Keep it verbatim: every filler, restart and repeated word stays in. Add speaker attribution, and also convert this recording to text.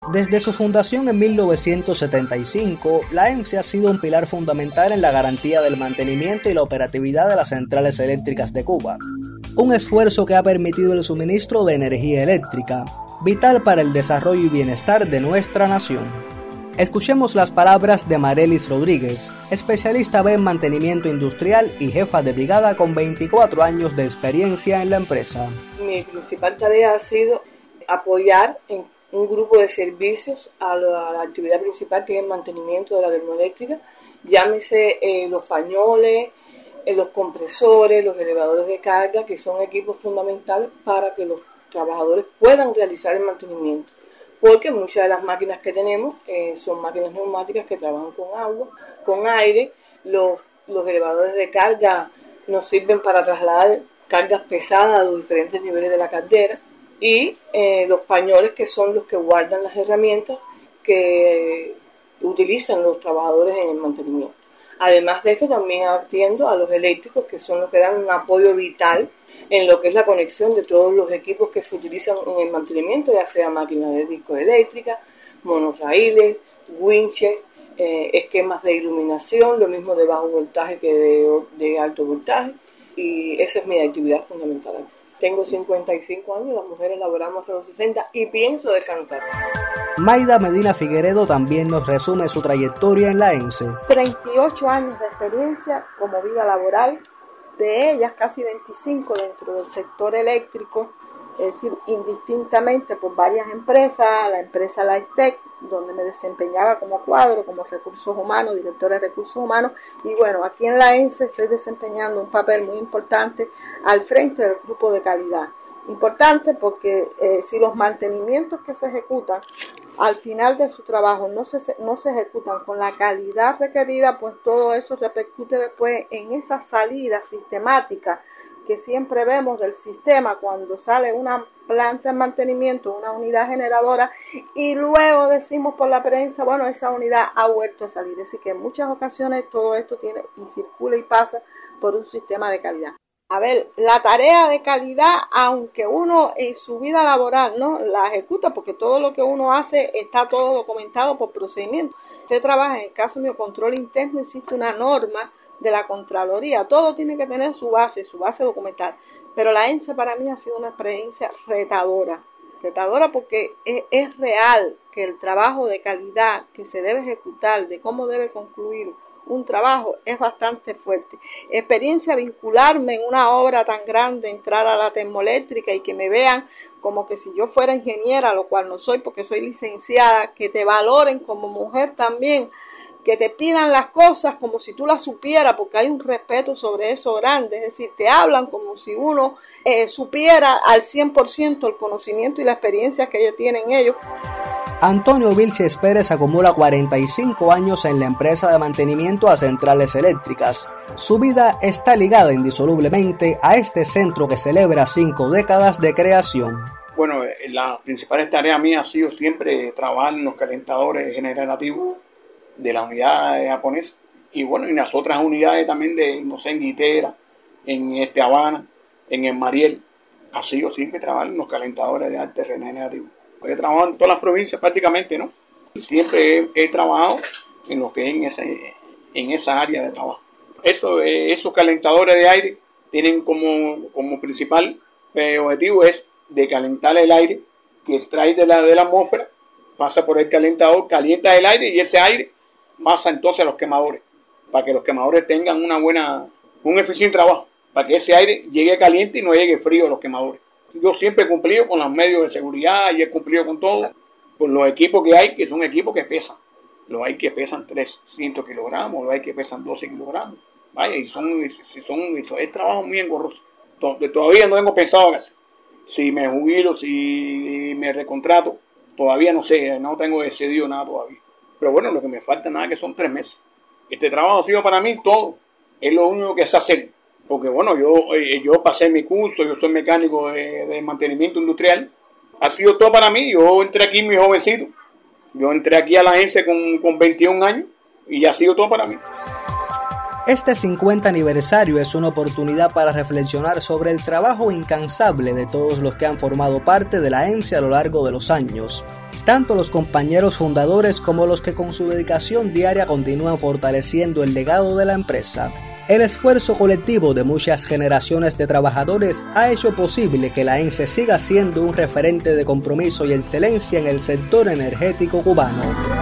Speaker 1: Desde su fundación en mil novecientos setenta y cinco, la ENSE ha sido un pilar fundamental en la garantía del mantenimiento y la operatividad de las centrales eléctricas de Cuba. Un esfuerzo que ha permitido el suministro de energía eléctrica, vital para el desarrollo y bienestar de nuestra nación. Escuchemos las palabras de Marelis Rodríguez, especialista en mantenimiento industrial y jefa de brigada con veinticuatro años de experiencia en la empresa.
Speaker 2: Mi principal tarea ha sido apoyar en un grupo de servicios a la, a la actividad principal, que es el mantenimiento de la termoeléctrica, llámese eh, los pañoles, eh, los compresores, los elevadores de carga, que son equipos fundamentales para que los trabajadores puedan realizar el mantenimiento, porque muchas de las máquinas que tenemos eh, son máquinas neumáticas que trabajan con agua, con aire. Los, los elevadores de carga nos sirven para trasladar cargas pesadas a los diferentes niveles de la caldera, y eh, los pañoles, que son los que guardan las herramientas que utilizan los trabajadores en el mantenimiento. Además de esto, también atiendo a los eléctricos, que son los que dan un apoyo vital en lo que es la conexión de todos los equipos que se utilizan en el mantenimiento, ya sea máquinas de discos eléctricas, monorraíles, winches, eh, esquemas de iluminación, lo mismo de bajo voltaje que de, de alto voltaje, y esa es mi actividad fundamental aquí. Tengo cincuenta y cinco años, las mujeres laboramos hasta los sesenta y pienso descansar.
Speaker 1: Maida Medina Figueredo también nos resume su trayectoria en la ENSE.
Speaker 3: treinta y ocho años de experiencia como vida laboral, de ellas casi veinticinco dentro del sector eléctrico, es decir, indistintamente por varias empresas, la empresa Lightech, donde me desempeñaba como cuadro, como recursos humanos, directora de recursos humanos, y bueno, aquí en la ENSE estoy desempeñando un papel muy importante al frente del grupo de calidad. Importante porque eh, si los mantenimientos que se ejecutan al final de su trabajo no se, no se ejecutan con la calidad requerida, pues todo eso repercute después en esa salida sistemática que siempre vemos del sistema cuando sale una planta de mantenimiento, una unidad generadora, y luego decimos por la prensa, bueno, esa unidad ha vuelto a salir. Así que en muchas ocasiones todo esto tiene y circula y pasa por un sistema de calidad. A ver, la tarea de calidad, aunque uno en su vida laboral no la ejecuta, porque todo lo que uno hace está todo documentado por procedimiento. Usted trabaja, en el caso mío, control interno, existe una norma de la Contraloría, todo tiene que tener su base, su base documental, pero la ENSE para mí ha sido una experiencia retadora, retadora porque es, es real que el trabajo de calidad que se debe ejecutar, de cómo debe concluir un trabajo, es bastante fuerte. Experiencia vincularme en una obra tan grande, entrar a la termoeléctrica y que me vean como que si yo fuera ingeniera, lo cual no soy porque soy licenciada, que te valoren como mujer también, que te pidan las cosas como si tú las supieras, porque hay un respeto sobre eso grande, es decir, te hablan como si uno eh, supiera al cien por ciento el conocimiento y la experiencia que ellos tienen ellos.
Speaker 1: Antonio Vilches Pérez acumula cuarenta y cinco años en la empresa de mantenimiento a centrales eléctricas. Su vida está ligada indisolublemente a este centro que celebra cinco décadas de creación.
Speaker 4: Bueno, la principal tarea mía ha sido siempre trabajar en los calentadores generativos de la unidad japonesa, y bueno, y las otras unidades también de, no sé, en Guitera, en este Habana, en el Mariel. Ha sido siempre trabajar en los calentadores de arte regenerativo. He trabajado en todas las provincias prácticamente, ¿no? Siempre he, he trabajado en lo que es en, ese, en esa área de trabajo. Eso, eh, esos calentadores de aire tienen como, como principal eh, objetivo es de calentar el aire que extrae de la, de la atmósfera, pasa por el calentador, calienta el aire y ese aire pasa entonces a los quemadores, para que los quemadores tengan una buena, un eficiente trabajo, para que ese aire llegue caliente y no llegue frío a los quemadores. Yo siempre he cumplido con los medios de seguridad y he cumplido con todo, con los equipos que hay, que son equipos que pesan. Los hay que pesan trescientos kilogramos, los hay que pesan doce kilogramos. Vaya, y son, son, es trabajo muy engorroso. Todavía no tengo pensado hacer. Si me jubilo, si me recontrato, todavía no sé, no tengo decidido nada todavía. Pero bueno, lo que me falta nada que son tres meses. Este trabajo ha sido para mí todo. Es lo único que sé hacer. Porque bueno, yo, yo pasé mi curso, yo soy mecánico de, de mantenimiento industrial. Ha sido todo para mí. Yo entré aquí muy jovencito. Yo entré aquí a la ENSE con, con veintiún años y ha sido todo para mí.
Speaker 1: Este cincuenta aniversario es una oportunidad para reflexionar sobre el trabajo incansable de todos los que han formado parte de la ENSE a lo largo de los años. tanto los compañeros fundadores como los que con su dedicación diaria continúan fortaleciendo el legado de la empresa. El esfuerzo colectivo de muchas generaciones de trabajadores ha hecho posible que la ENCE siga siendo un referente de compromiso y excelencia en el sector energético cubano.